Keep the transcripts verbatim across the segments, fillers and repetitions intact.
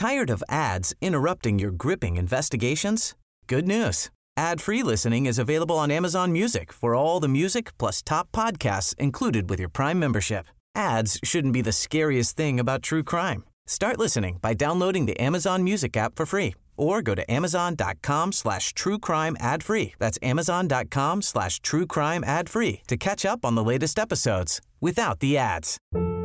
Tired of ads interrupting your gripping investigations? Good news. Ad-free listening is available on Amazon Music for all the music plus top podcasts included with your Prime membership. Ads shouldn't be the scariest thing about true crime. Start listening by downloading the Amazon Music app for free or go to amazon.com slash true crime ad free. That's amazon.com slash true crime ad free to catch up on the latest episodes without the ads.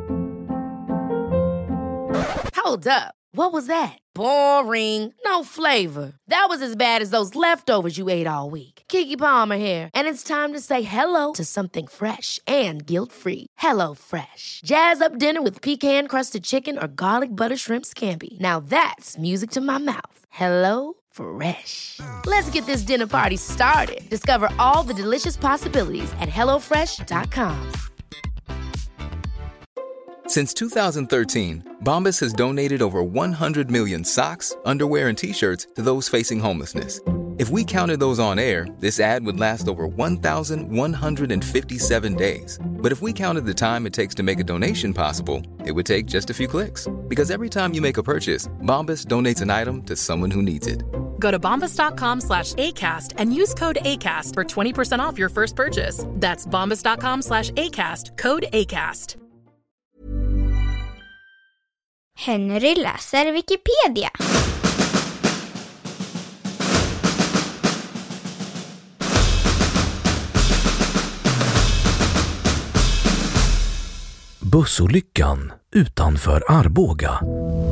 Hold up. What was that? Boring. No flavor. That was as bad as those leftovers you ate all week. Keke Palmer here, and it's time to say hello to something fresh and guilt-free. Hello Fresh. Jazz up dinner with pecan-crusted chicken or garlic butter shrimp scampi. Now that's music to my mouth. Hello Fresh. Let's get this dinner party started. Discover all the delicious possibilities at hello fresh dot com. Since two thousand thirteen, Bombas has donated over one hundred million socks, underwear, and T-shirts to those facing homelessness. If we counted those on air, this ad would last over one thousand one hundred fifty-seven days. But if we counted the time it takes to make a donation possible, it would take just a few clicks. Because every time you make a purchase, Bombas donates an item to someone who needs it. Go to bombas.com slash ACAST and use code ACAST for twenty percent off your first purchase. That's bombas.com slash ACAST, code ACAST. Henry läser Wikipedia. Bussolyckan utanför Arboga.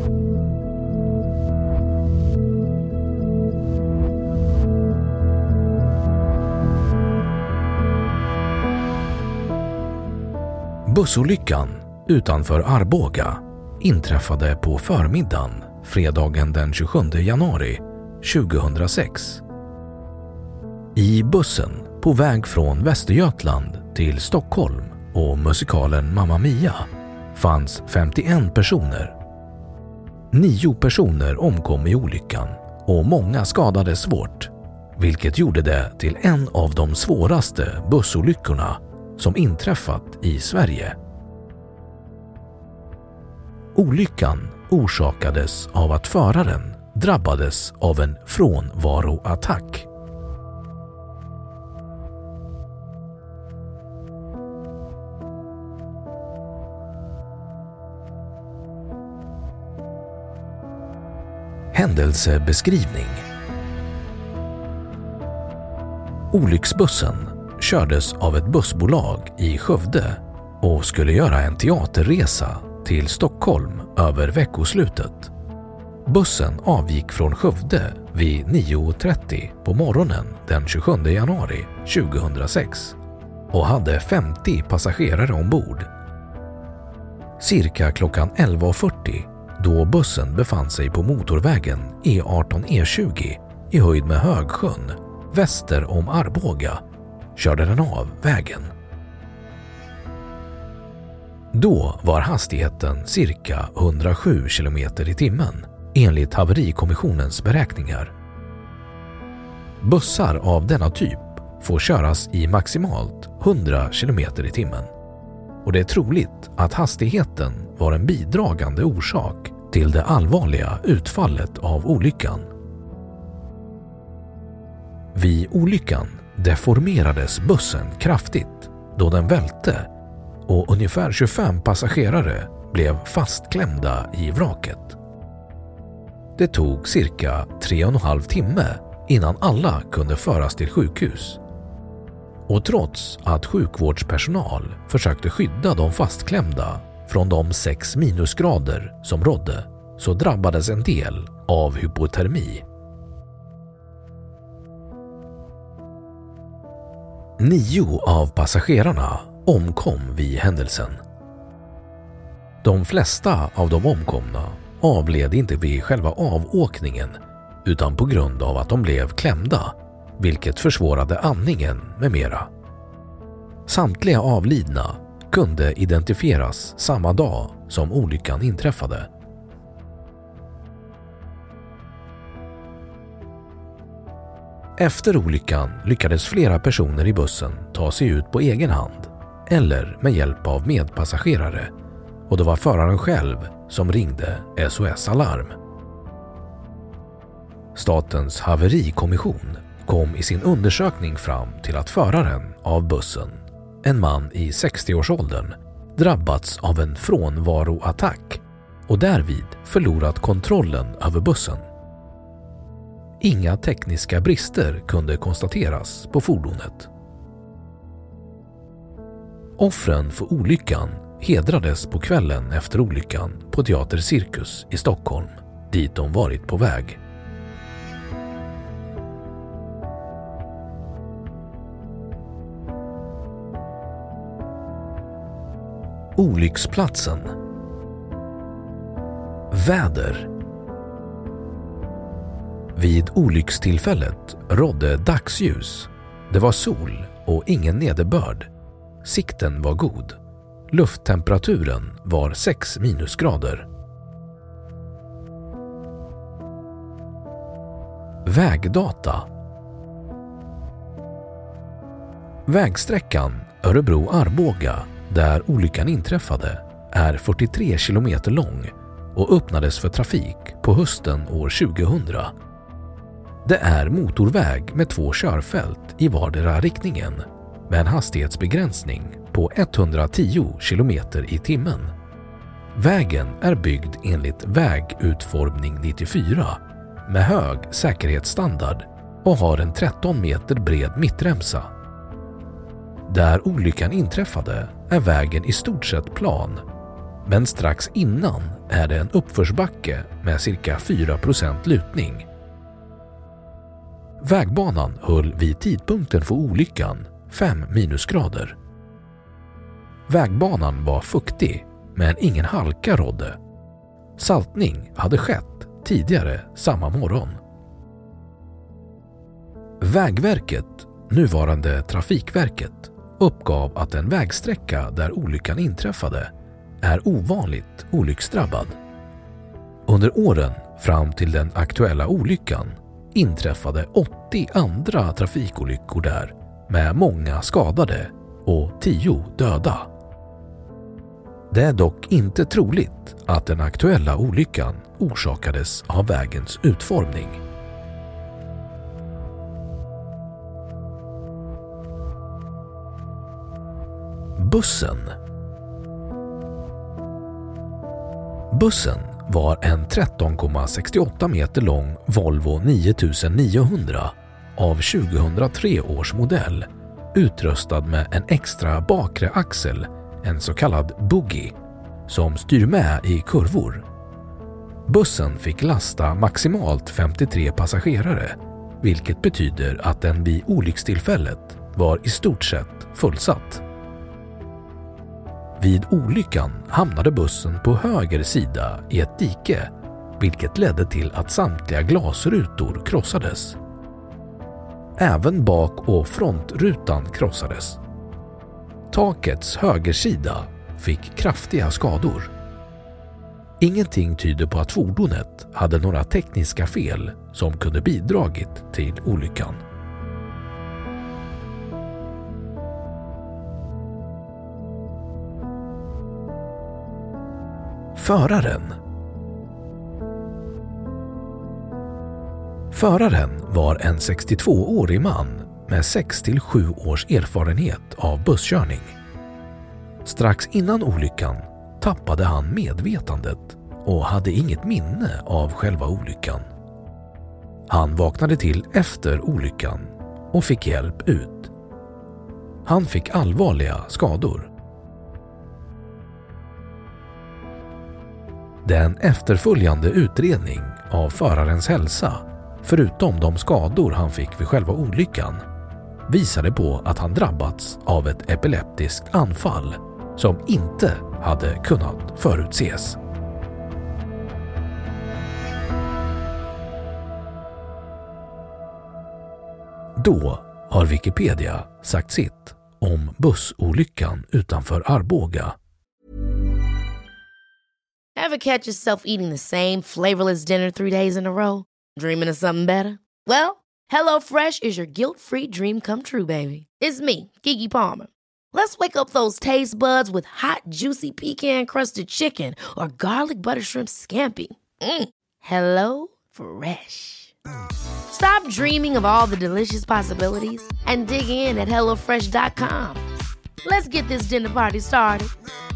Bussolyckan utanför Arboga inträffade på förmiddagen fredagen den tjugosjunde januari tjugohundrasex. I bussen på väg från Västergötland till Stockholm och musikalen Mamma Mia fanns femtioen personer. Nio personer omkom i olyckan och många skadades svårt, vilket gjorde det till en av de svåraste bussolyckorna som inträffat i Sverige. Olyckan orsakades av att föraren drabbades av en frånvaroattack. Händelsebeskrivning. Olycksbussen kördes av ett bussbolag i Skövde och skulle göra en teaterresa till Stockholm över veckoslutet. Bussen avgick från Skövde vid nio trettio på morgonen den tjugosjunde januari tjugohundrasex och hade femtio passagerare ombord. Cirka klockan elva fyrtio, då bussen befann sig på motorvägen E arton E tjugo i höjd med Högsjön, väster om Arboga, körde den av vägen. Då var hastigheten cirka hundrasju kilometer i timmen enligt haverikommissionens beräkningar. Bussar av denna typ får köras i maximalt hundra kilometer i timmen. Och det är troligt att hastigheten var en bidragande orsak till det allvarliga utfallet av olyckan. Vid olyckan deformerades bussen kraftigt då den välte och ungefär tjugofem passagerare blev fastklämda i vraket. Det tog cirka tre och en halv timme innan alla kunde föras till sjukhus. Och trots att sjukvårdspersonal försökte skydda de fastklämda från de sex minusgrader som rådde, så drabbades en del av hypotermi. Nio av passagerarna omkom vid händelsen. De flesta av de omkomna avled inte vid själva avåkningen utan på grund av att de blev klämda, vilket försvårade andningen med mera. Samtliga avlidna kunde identifieras samma dag som olyckan inträffade. Efter olyckan lyckades flera personer i bussen ta sig ut på egen hand eller med hjälp av medpassagerare, och det var föraren själv som ringde S O S Alarm. Statens haverikommission kom i sin undersökning fram till att föraren av bussen, en man i sextio-årsåldern, drabbats av en frånvaroattack och därvid förlorat kontrollen över bussen. Inga tekniska brister kunde konstateras på fordonet. Offren för olyckan hedrades på kvällen efter olyckan på Teater Cirkus i Stockholm, dit de varit på väg. Olycksplatsen. Väder. Vid olyckstillfället rådde dagsljus. Det var sol och ingen nederbörd. Sikten var god. Lufttemperaturen var sex minusgrader. Vägdata. Vägsträckan Örebro-Arboga, där olyckan inträffade, är fyrtiotre kilometer lång och öppnades för trafik på hösten år tjugohundra. Det är motorväg med två körfält i vardera riktningen med en hastighetsbegränsning på etthundratio kilometer i timmen. Vägen är byggd enligt vägutformning nittiofyra med hög säkerhetsstandard och har en tretton meter bred mittremsa. Där olyckan inträffade är vägen i stort sett plan, men strax innan är det en uppförsbacke med cirka fyra procent lutning. Vägbanan höll vid tidpunkten för olyckan fem minusgrader. Vägbanan var fuktig, men ingen halka rådde. Saltning hade skett tidigare samma morgon. Vägverket, nuvarande Trafikverket, uppgav att en vägsträcka där olyckan inträffade är ovanligt olycksdrabbad. Under åren fram till den aktuella olyckan inträffade åttio andra trafikolyckor där med många skadade och tio döda. Det är dock inte troligt att den aktuella olyckan orsakades av vägens utformning. Bussen. Bussen var en tretton komma sextioåtta meter lång Volvo niontusen-niohundra av tjugohundratre års modell, utrustad med en extra bakre axel, en så kallad buggy, som styr med i kurvor. Bussen fick lasta maximalt femtiotre passagerare, vilket betyder att den vid olyckstillfället var i stort sett fullsatt. Vid olyckan hamnade bussen på höger sida i ett dike, vilket ledde till att samtliga glasrutor krossades. Även bak- och frontrutan krossades. Takets högersida fick kraftiga skador. Ingenting tyder på att fordonet hade några tekniska fel som kunde bidragit till olyckan. Föraren. Föraren var en sextiotvåårig man med sex till sju års erfarenhet av busskörning. Strax innan olyckan tappade han medvetandet och hade inget minne av själva olyckan. Han vaknade till efter olyckan och fick hjälp ut. Han fick allvarliga skador. Den efterföljande utredning av förarens hälsa, förutom de skador han fick vid själva olyckan, visade på att han drabbats av ett epileptiskt anfall som inte hade kunnat förutses. Då har Wikipedia sagt sitt om bussolyckan utanför Arboga. Ever catch yourself eating the same flavorless dinner three days in a row? Dreaming of something better? Well, HelloFresh is your guilt-free dream come true, baby. It's me, Keke Palmer. Let's wake up those taste buds with hot, juicy pecan-crusted chicken or garlic butter shrimp scampi. Mm. Hello Fresh. Stop dreaming of all the delicious possibilities and dig in at hello fresh dot com. Let's get this dinner party started.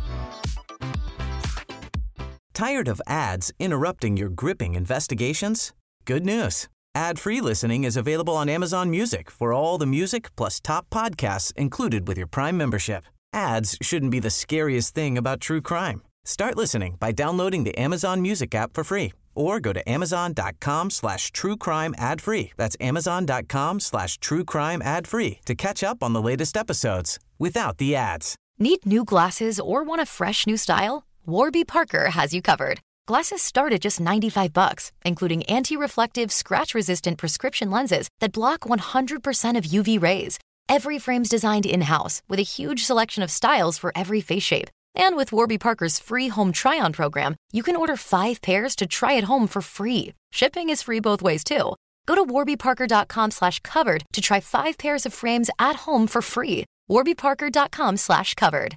Tired of ads interrupting your gripping investigations? Good news. Ad-free listening is available on Amazon Music for all the music plus top podcasts included with your Prime membership. Ads shouldn't be the scariest thing about true crime. Start listening by downloading the Amazon Music app for free or go to amazon.com slash true crime ad free. That's amazon.com slash true crime ad free to catch up on the latest episodes without the ads. Need new glasses or want a fresh new style? Warby Parker has you covered. Glasses start at just ninety-five bucks, including anti-reflective, scratch-resistant prescription lenses that block one hundred percent of U V rays. Every frame's designed in-house with a huge selection of styles for every face shape. And with Warby Parker's free home try-on program, you can order five pairs to try at home for free. Shipping is free both ways, too. Go to warbyparker.com slash covered to try five pairs of frames at home for free. warbyparker.com slash covered.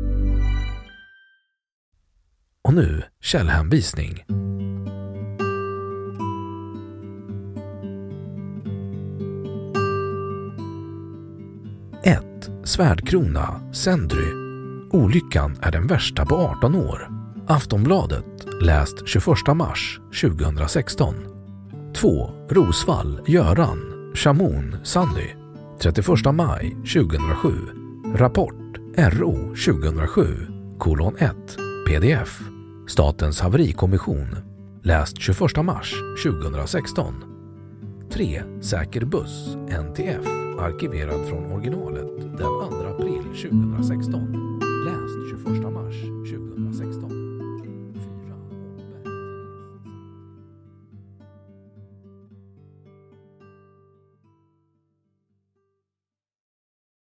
Och nu källhänvisning. ett. Svärdkrona, Sendry. Olyckan är den värsta på arton år. Aftonbladet, läst tjugoförsta mars tjugohundrasexton. två. Rosvall, Göran, Chamon, Sandy. trettioförsta maj tjugohundrasju. Rapport, R O tjugohundrasju, kolon ett, P D F. Statens haverikommission, läst tjugoförsta mars tjugohundrasexton. tre. Säker buss, N T F, arkiverad från originalet den andra april tjugohundrasexton. Läst tjugoförsta mars